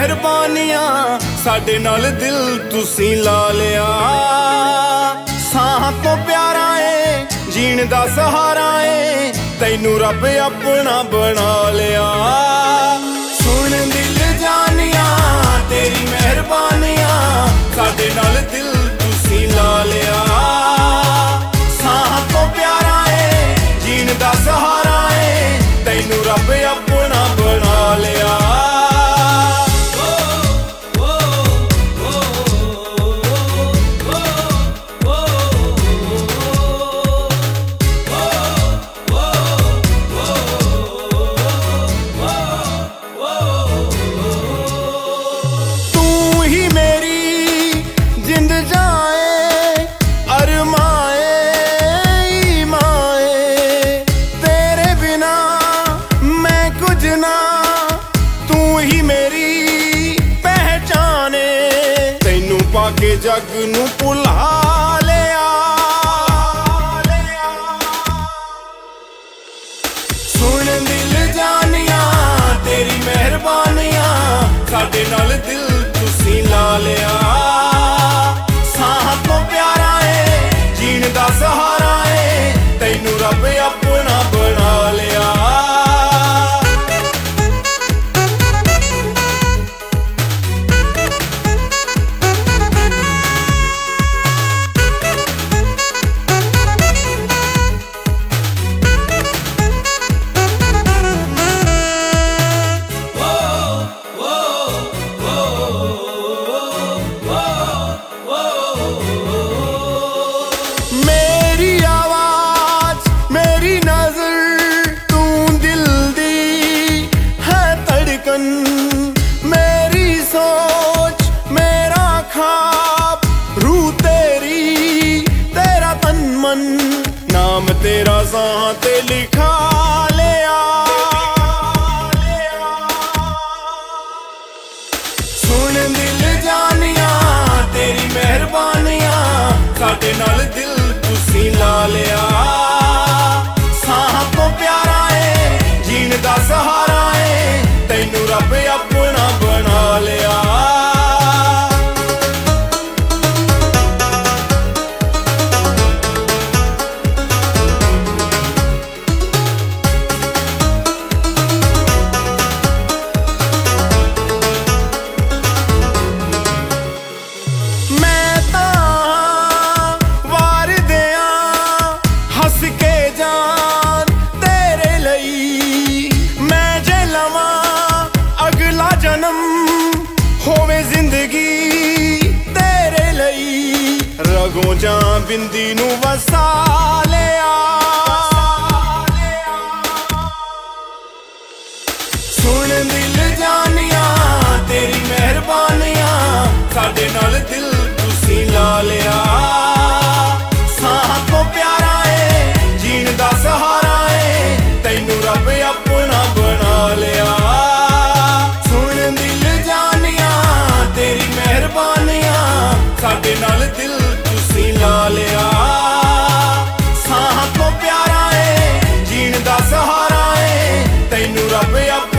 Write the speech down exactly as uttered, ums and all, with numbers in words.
मेहरबानियां साडे नाल दिल तुसी ला लिया। साहां तो प्यारा है जीण दा सहारा है, तैनू रब अपना बना लिया। सुन दिल जानिया तेरी मेहरबानियां साडे नाल दिल तुसी ला लिया। साहां तो प्यारा है जीण दा सहारा है, तैनू रब अपना बना लिया। के जग नू भुला लिया। सुन दिल जानिया तेरी मेहरबानियां साडे नाल दिल तुसी ला लिया। साहां तो प्यारा है जीण दा सहारा है, तैनू रब अपना बना लिया। मेरी सोच मेरा ख्वाब रूह तेरी तेरा तन मन, नाम तेरा साहां ते लिखा लिया। सुन दिल जानिया तेरी मेहरबानियां साडे नाल दिल तुसी ला लिया। साहां तो प्यारा है जीण दा सहारा है, तैनू रब अपना बना लिया। मैं तां वार दियां हस के जान तेरे लई, मैं जे लवां अगला जन्म होवे जिंदगी तेरे लई। रगों जां बिंदी नू वसा लिया। सुन दिल जानिया तेरी मेहरबानियां साडे नाल दिल तुसी ला लिया। साहां तो प्यारा है जीण दा सहारा है, तैनू रब अपना बना लिया। साडे नाल दिल तुसी ला लिया। साहां तो प्यारा है जीण दा सहारा है, तैनू रब